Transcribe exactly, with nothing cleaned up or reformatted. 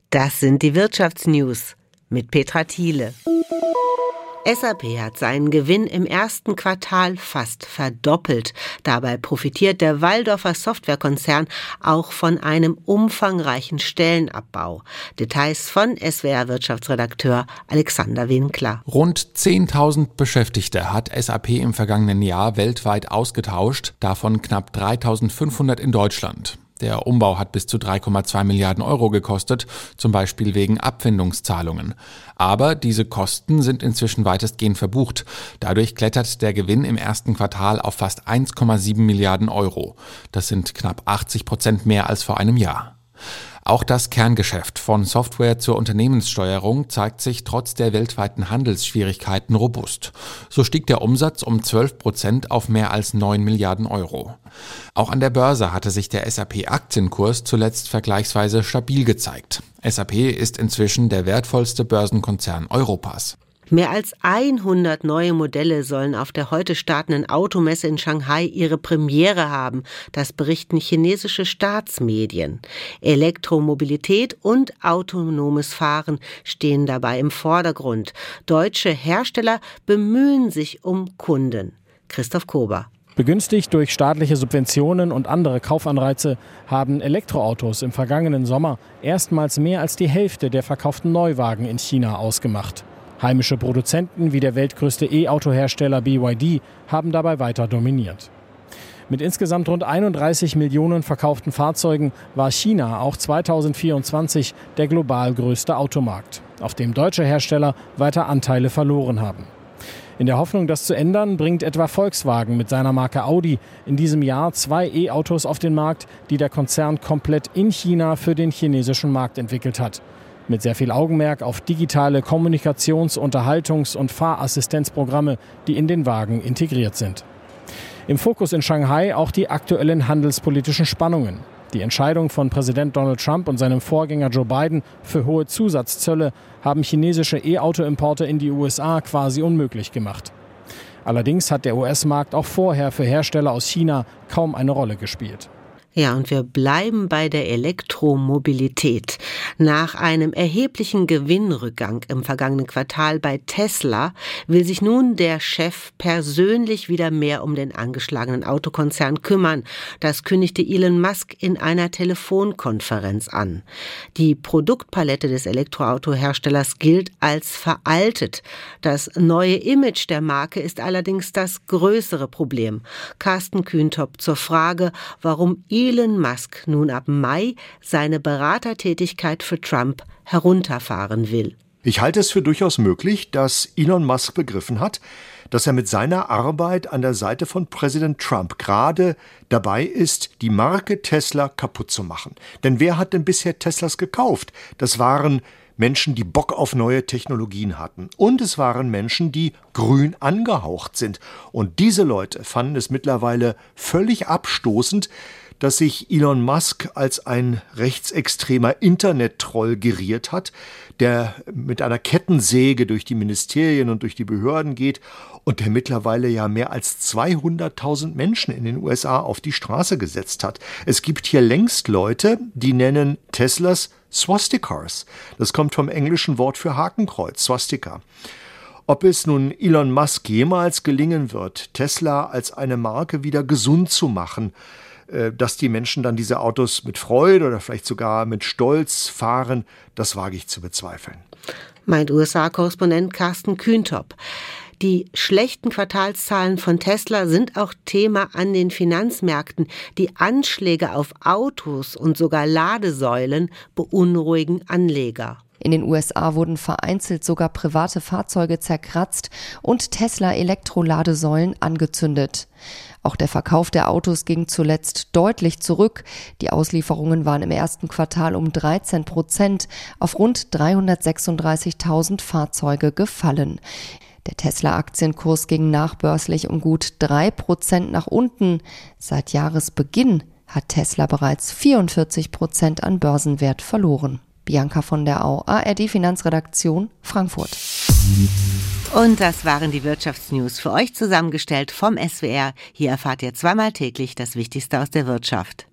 Das sind die Wirtschaftsnews mit Petra Thiele. S A P hat seinen Gewinn im ersten Quartal fast verdoppelt. Dabei profitiert der Walldorfer Softwarekonzern auch von einem umfangreichen Stellenabbau. Details von S W R-Wirtschaftsredakteur Alexander Winkler. Rund zehntausend Beschäftigte hat S A P im vergangenen Jahr weltweit ausgetauscht, davon knapp dreitausendfünfhundert in Deutschland. Der Umbau hat bis zu drei Komma zwei Milliarden Euro gekostet, zum Beispiel wegen Abfindungszahlungen. Aber diese Kosten sind inzwischen weitestgehend verbucht. Dadurch klettert der Gewinn im ersten Quartal auf fast eins Komma sieben Milliarden Euro. Das sind knapp achtzig Prozent mehr als vor einem Jahr. Auch das Kerngeschäft von Software zur Unternehmenssteuerung zeigt sich trotz der weltweiten Handelsschwierigkeiten robust. So stieg der Umsatz um zwölf Prozent auf mehr als neun Milliarden Euro. Auch an der Börse hatte sich der S A P-Aktienkurs zuletzt vergleichsweise stabil gezeigt. S A P ist inzwischen der wertvollste Börsenkonzern Europas. Mehr als hundert neue Modelle sollen auf der heute startenden Automesse in Shanghai ihre Premiere haben. Das berichten chinesische Staatsmedien. Elektromobilität und autonomes Fahren stehen dabei im Vordergrund. Deutsche Hersteller bemühen sich um Kunden. Christoph Kober. Begünstigt durch staatliche Subventionen und andere Kaufanreize haben Elektroautos im vergangenen Sommer erstmals mehr als die Hälfte der verkauften Neuwagen in China ausgemacht. Heimische Produzenten wie der weltgrößte E-Auto-Hersteller B Y D haben dabei weiter dominiert. Mit insgesamt rund einunddreißig Millionen verkauften Fahrzeugen war China auch zweitausendvierundzwanzig der global größte Automarkt, auf dem deutsche Hersteller weiter Anteile verloren haben. In der Hoffnung, das zu ändern, bringt etwa Volkswagen mit seiner Marke Audi in diesem Jahr zwei E-Autos auf den Markt, die der Konzern komplett in China für den chinesischen Markt entwickelt hat. Mit sehr viel Augenmerk auf digitale Kommunikations-, Unterhaltungs- und Fahrassistenzprogramme, die in den Wagen integriert sind. Im Fokus in Shanghai auch die aktuellen handelspolitischen Spannungen. Die Entscheidung von Präsident Donald Trump und seinem Vorgänger Joe Biden für hohe Zusatzzölle haben chinesische E-Auto-Importe in die U S A quasi unmöglich gemacht. Allerdings hat der U S-Markt auch vorher für Hersteller aus China kaum eine Rolle gespielt. Ja, und wir bleiben bei der Elektromobilität. Nach einem erheblichen Gewinnrückgang im vergangenen Quartal bei Tesla will sich nun der Chef persönlich wieder mehr um den angeschlagenen Autokonzern kümmern. Das kündigte Elon Musk in einer Telefonkonferenz an. Die Produktpalette des Elektroautoherstellers gilt als veraltet. Das neue Image der Marke ist allerdings das größere Problem. Carsten Kühntop zur Frage, warum Elon Musk nun ab Mai seine Beratertätigkeit für Trump herunterfahren will. Ich halte es für durchaus möglich, dass Elon Musk begriffen hat, dass er mit seiner Arbeit an der Seite von Präsident Trump gerade dabei ist, die Marke Tesla kaputt zu machen. Denn wer hat denn bisher Teslas gekauft? Das waren Menschen, die Bock auf neue Technologien hatten. Und es waren Menschen, die grün angehaucht sind. Und diese Leute fanden es mittlerweile völlig abstoßend, dass sich Elon Musk als ein rechtsextremer Internet-Troll geriert hat, der mit einer Kettensäge durch die Ministerien und durch die Behörden geht und der mittlerweile ja mehr als zweihunderttausend Menschen in den U S A auf die Straße gesetzt hat. Es gibt hier längst Leute, die nennen Teslas Swastikars. Das kommt vom englischen Wort für Hakenkreuz, Swastika. Ob es nun Elon Musk jemals gelingen wird, Tesla als eine Marke wieder gesund zu machen, dass die Menschen dann diese Autos mit Freude oder vielleicht sogar mit Stolz fahren, das wage ich zu bezweifeln. Meint U S A-Korrespondent Carsten Kühntop. Die schlechten Quartalszahlen von Tesla sind auch Thema an den Finanzmärkten. Die Anschläge auf Autos und sogar Ladesäulen beunruhigen Anleger. In den U S A wurden vereinzelt sogar private Fahrzeuge zerkratzt und Tesla-Elektroladesäulen angezündet. Auch der Verkauf der Autos ging zuletzt deutlich zurück. Die Auslieferungen waren im ersten Quartal um dreizehn Prozent auf rund dreihundertsechsunddreißigtausend Fahrzeuge gefallen. Der Tesla-Aktienkurs ging nachbörslich um gut drei Prozent nach unten. Seit Jahresbeginn hat Tesla bereits vierundvierzig Prozent an Börsenwert verloren. Bianca von der Au, A R D Finanzredaktion, Frankfurt. Und das waren die Wirtschaftsnews für euch zusammengestellt vom S W R. Hier erfahrt ihr zweimal täglich das Wichtigste aus der Wirtschaft.